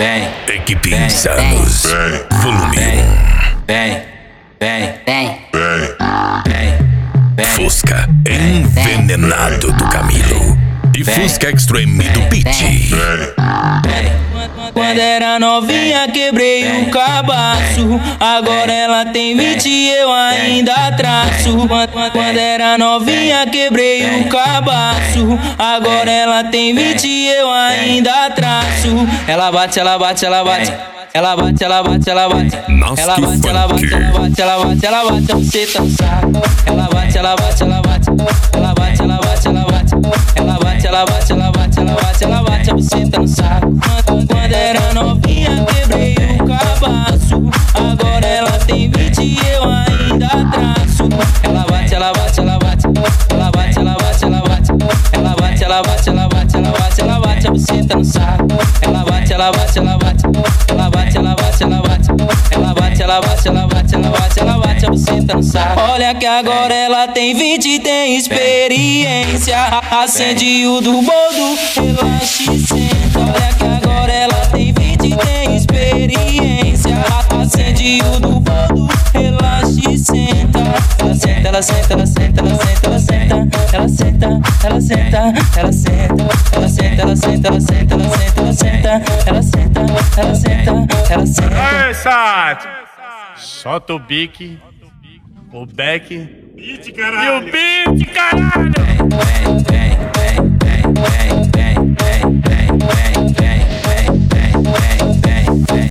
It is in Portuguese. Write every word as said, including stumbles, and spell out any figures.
vem, Equipe vem, Insanos, volume vem, um. vem, vem, Vem, vem, vem. Fusca envenenado do Camilo e Fusca Extreme do Pete. Quando era novinha quebrei o cabaço, agora ela tem vinte e eu ainda traço. Quando era novinha quebrei o cabaço, agora ela tem vinte e eu ainda traço. Ela bate, ela bate, ela bate. Ela bate, ela bate, ela bate. Ela bate, ela bate, ela bate, ela bate, ela bate, você tá no saco. Ela bate, ela bate, ela bate. Ela bate, ela bate, ela bate. Ela bate, ela bate, ela bate, ela bate, ela bate, você tá no saco. Quando era novinha quebrei o cabaço, agora ela tem vinte e eu ainda traço. Ela bate, ela bate, ela bate. Ela bate, ela bate, ela bate. Ela bate, ela bate, ela bate, ela bate, ela bate, você tá no saco. Ela bate, ela bate, ela bate. Ela bate, ela bate, ela bate. Ela bate, ela bate, ela bate, ela bate, ela bate, a buceta no saco. Olha que agora ela tem vinte e tem experiência. Acende o do boldo, relaxa e senta. Olha que agora ela tem vinte e tem experiência. Acende o do boldo, relaxa e senta. Ela senta, ela senta, ela senta, ela senta, ela senta. Ela senta, ela senta, ela senta. Ela senta, ela senta, ela senta, ela senta, ela senta. Ela senta, ela senta, ela senta. Aê, Sat! Solta o bique, o beck Beat, e caralho. o beat, caralho! Vem, vem,